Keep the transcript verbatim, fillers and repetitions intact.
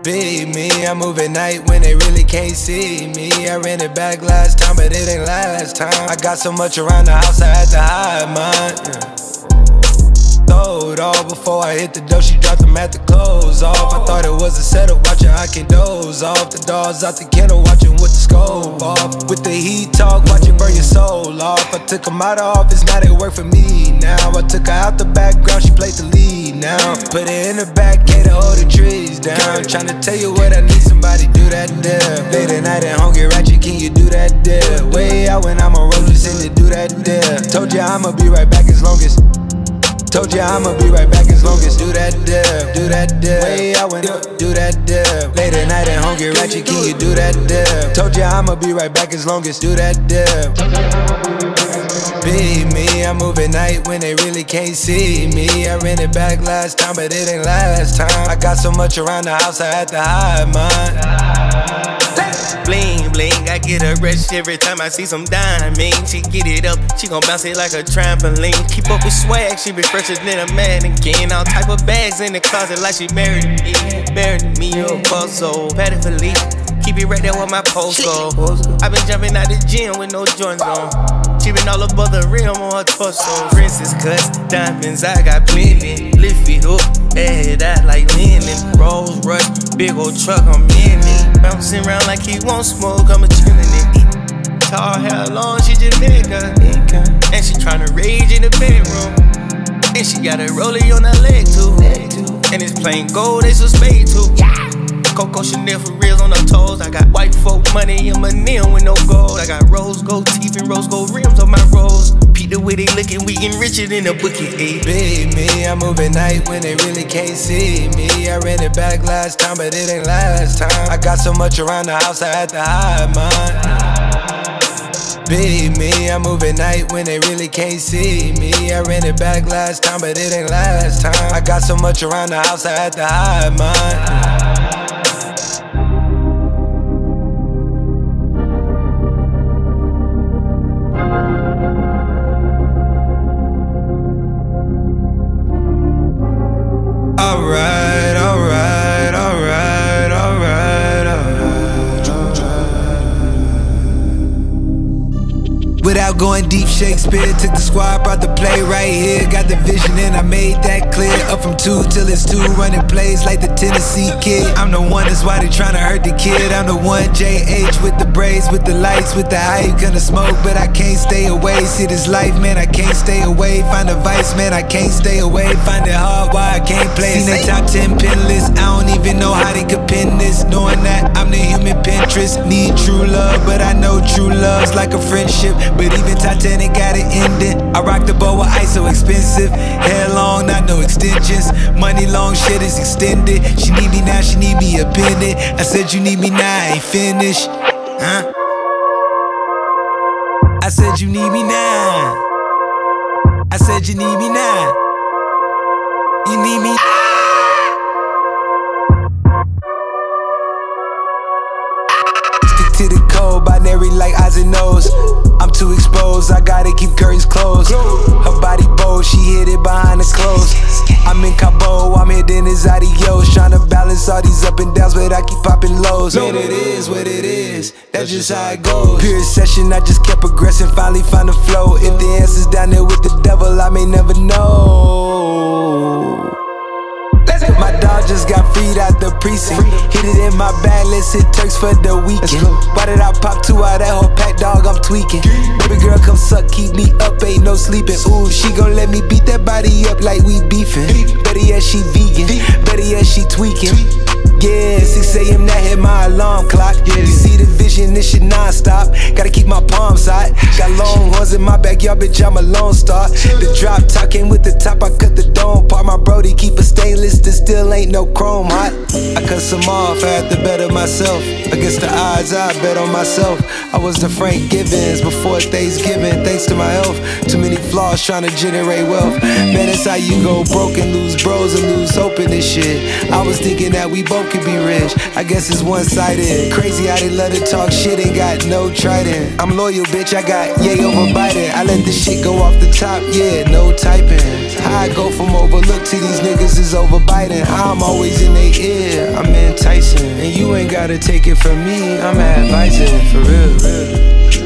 Be me, I move at night when they really can't see me. I ran it back last time, but it ain't last time. I got so much around the house, I had to hide mine. Yeah. Throw it all before I hit the door. She dropped them at the clothes off. I thought it was a setup, watching I can doze off. The dogs out the kennel, watching with the scope off. With the heat talk, watching burn your soul off. I took them out of office, now they work for me now. I took her out the background, she played the lead now. Put her in the back, K to hold the trees down. Tryna tell you what I need, somebody do that deal. Late at night and hungry ratchet, can you do that deal? Way out when I'm on road, just in to do that deal. Told ya I'ma be right back as long as Told ya I'ma be right back as long as do that deal, do that deal. Way I went up, do that deal. Late at night and hungry ratchet, can you do that deal? Told ya I'ma be right back as long as do that deal. Be me, I move at night when they really can't see me. I ran it back last time, but it ain't last time. I got so much around the house, I had to hide mine. Bling, bling, I get a rush every time I see some diamonds. She get it up, she gon' bounce it like a trampoline. Keep up with swag, she be fresher than a mannequin. All type of bags in the closet like she married to me. Married to me, oh, boss, so patenfully. Keep it right there with my post go. I been jumping out the gym with no joints on. She been all above the rim on her torso. Princess cuts, diamonds, I got plenty. Lift it up, add out like linen. Rolls Royce, big old truck, I'm in it. Bouncing around like he won't smoke, I'm a chillin' it. Tall hair long, she Jamaica. And she tryna rage in the bedroom. And she got a rollie on her leg too. And it's plain gold, it's a spade too. Coco Chanel for reals on her toes. I got white folk money in my nail with no gold. I got rose gold teeth and rose gold rims on my rose. Pete the way they lookin', we getting richer than a bookie. Be me, I move at night when they really can't see me. I ran it back last time, but it ain't last time. I got so much around the house, I had to hide mine. Be me, I move at night when they really can't see me. I ran it back last time, but it ain't last time. I got so much around the house, I had to hide mine. Alright, alright, alright, alright, alright, alright. Without going deep, Shakespeare took the squad, brought the play right here. Got the vision and I made that clear. Up from two till it's two, running plays like the Tennessee Kid. I'm the one, that's why they tryna hurt the kid. I'm the one, J H with the braids, with the lights, with the hype. Gonna smoke, but I can't stay away. See this life, man, I can't stay away. Find a vice, man, I can't stay away. Find it hard, why I can't play. Seen the top ten pin list, I don't even know how they could pin this. Knowing that I'm the human Pinterest. Need true love, but I know true love's like a friendship. But even Titanic got it ending. I rock the boat with ice, so expensive. Hair long, not no extensions. Money long, shit is extended. She need me now, she need me a pendant. I said you need me now, I ain't finished. Huh? I said you need me now. I said you need me now. You need me. Stick to the code, binary like eyes and nose. I'm too exposed, I gotta keep curtains closed. Her body bold, she hid it behind the clothes. I'm in Cabo, I'm hitting his adios. Tryna balance all these up and downs, but I keep popping lows. Man, it is what it is, that's just how it goes. Pure session, I just kept progressing, finally found the flow. If the answer's down there with the devil, I may never know. My dog just got freed out the precinct. Hit it in my bag, let's hit Turks for the weekend. Why did I pop two out that whole pack, dog? I'm tweaking. Baby girl, come suck, keep me up, ain't no sleeping. Ooh, she gon' let me beat that body up like we beefing. Better yet, she vegan. Better yet, she tweaking. Yeah, six A M that hit my alarm clock. You see the vision, this shit non-stop. Gotta keep my palms hot. Got long horns in my backyard, bitch, I'm a lone star. The drop top came with the top, I cut the dome part. My brody keep a stainless, there still ain't no chrome hot. I cut some off, I had to better myself. Against the odds, I bet on myself. I was the Frank Givens before Thanksgiving, thanks to my health. Too many flaws trying to generate wealth. Man, that's how you go broke and lose bros and lose hope in this shit. I was thinking that we both could be rich, I guess it's one-sided. Crazy how they love to talk shit, ain't got no trident. I'm loyal, bitch, I got yay over Biden. I let this shit go off the top, yeah, no typing. How I go from overlooked to these niggas is over Biden. enticing. I'm always in their ear, I'm enticing. And you ain't gotta take it from me, I'm advising, for real.